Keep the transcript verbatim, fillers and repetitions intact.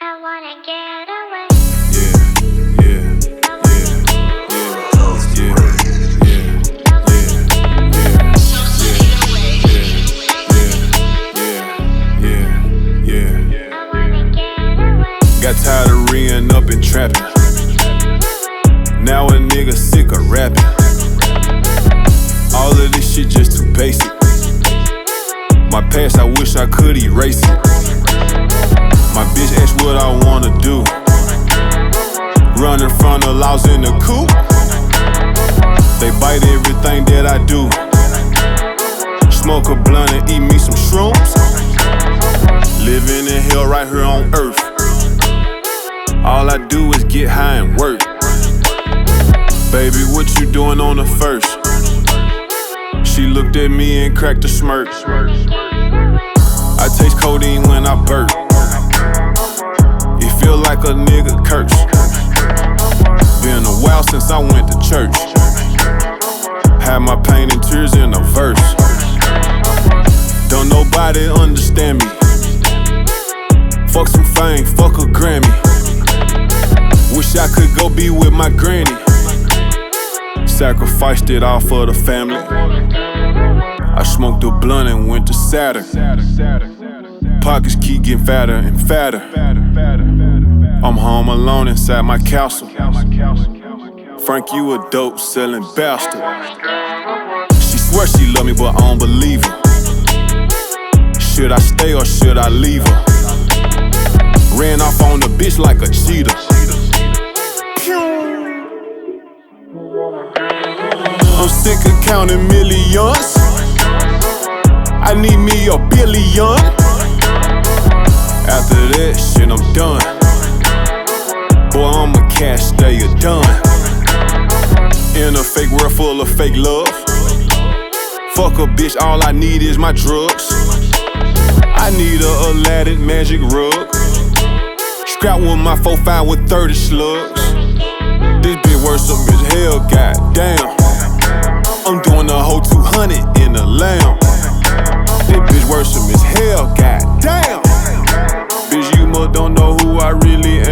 I wanna get away. Yeah, yeah, yeah, yeah, yeah, yeah, yeah, yeah, yeah, yeah, I wanna get away. Got tired of reeing up and trapping. Now a nigga sick of rapping. All of this shit just too basic. My past, I wish I could erase it. My bitch asked what I wanna do. Running from the laws in the coupe. They bite everything that I do. Smoke a blunt and eat me some shrooms. Living in hell right here on earth. All I do is get high and work. Baby, what you doing on the first? She looked at me and cracked a smirk. I taste codeine when I burp. It feel like a nigga curse. Been a while since I went to church. Had my pain and tears in a verse. Don't nobody understand me. Fuck some fame, fuck a Grammy. Wish I could go be with my granny. Sacrificed it all for the family. I smoked a blunt and went to Saturn. Pockets keep getting fatter and fatter. I'm home alone inside my castle. Frank, you a dope selling bastard. She swear she love me, but I don't believe her. Should I stay or should I leave her? Ran off on the bitch like a cheetah. I'm sick of counting millions. I need me a billion. After that shit, I'm done. Boy, I'm a cash stayer, done. In a fake world full of fake love. Fuck a bitch, all I need is my drugs. I need a Aladdin magic rug. Scrap with my four five with thirty slugs. This bitch worth some as hell, goddamn. I'm doing a whole two hundred in the lamb. This bitch worth some as hell, goddamn. Bitch, you must don't know who I really